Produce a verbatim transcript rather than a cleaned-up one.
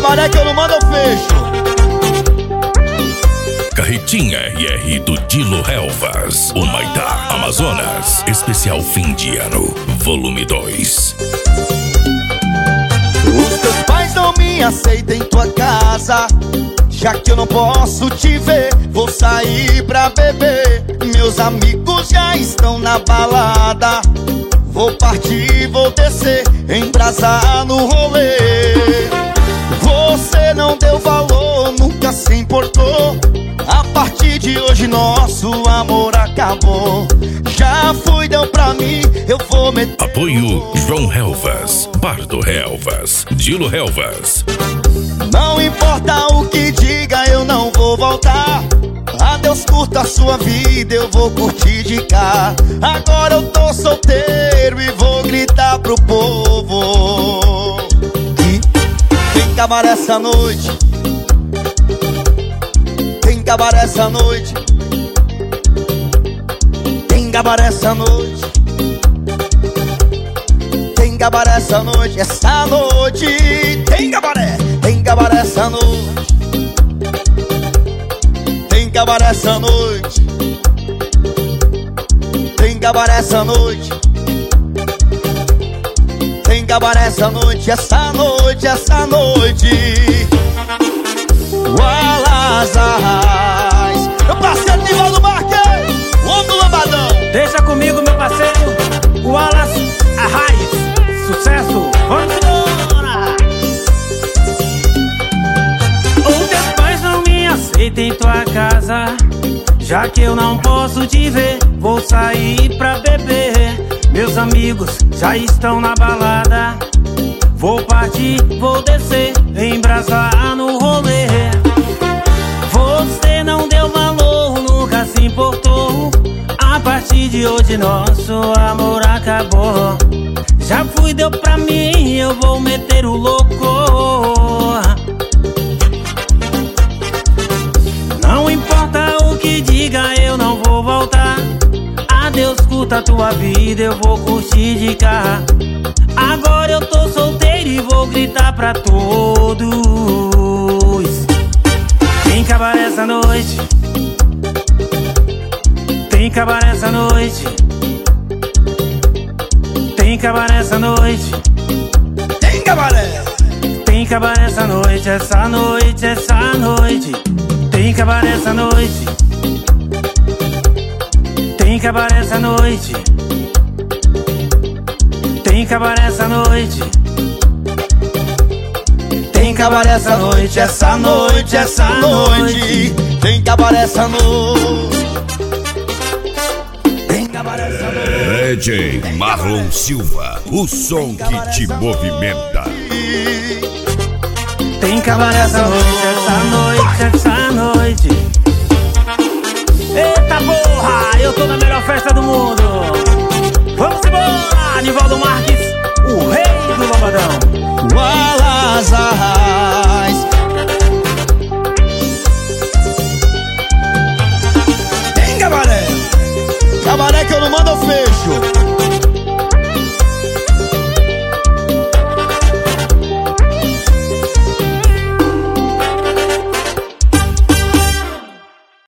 cabaré que eu não mando, eu fecho. Carretinha R R do Dilo Helvas, Humaitá, Amazonas. Especial fim de ano, volume dois. Os teus pais não me aceitam em tua casa. Já que eu não posso te ver, vou sair pra beber. Meus amigos já estão na balada. Vou partir, vou descer, embrasar no rolê. Você não deu valor, nunca se importou. A partir de hoje nosso amor acabou. Já fui, deu pra mim, eu vou meter. Apoio João Helvas, Pardo Helvas, Dilo Helvas. Não importa o que diga, eu não vou voltar. Adeus, curta a sua vida, eu vou curtir de cá. Agora eu tô solteiro e vou gritar pro povo. Tem cabaré essa noite, tem cabaré essa noite, tem cabaré essa noite, tem cabaré essa noite, essa noite tem cabaré, tem cabaré essa noite, tem cabaré essa noite, tem cabaré essa noite, tem cabaré essa noite, essa noite, essa noite. Wallace Arraes, meu parceiro Nivaldo Marques, o homem do lambadão. Deixa comigo, meu parceiro Wallace Arraes. Sucesso, vamos embora. Os teus pais não me aceitam em tua casa. Já que eu não posso te ver, vou sair pra beber. Meus amigos já estão na balada. Vou partir, vou descer, embrasar no rolê. Você não deu valor, nunca se importou. A partir de hoje nosso amor acabou. Já fui, deu pra mim, eu vou meter o louco. Não importa o que diga, eu não vou voltar. Adeus, curta a tua vida, eu vou curtir de cá. Agora eu tô solteiro e vou gritar pra todos. Tem cabaré essa noite, tem cabaré essa noite, tem cabaré essa noite, tem cabaré, tem cabaré essa noite, essa noite, essa noite, tem cabaré essa noite, tem cabaré essa noite, tem cabaré essa noite, tem cabaré essa noite, essa noite, essa noite, tem cabaré essa noite, tem cabaré essa noite. D J Marlon Silva, o som que te movimenta. Tem cabaré essa noite, essa noite, essa noite. Eita porra, eu tô na melhor festa do mundo. Vamos embora, Nivaldo Marques, o rei do lambadão. Wallace Arraes.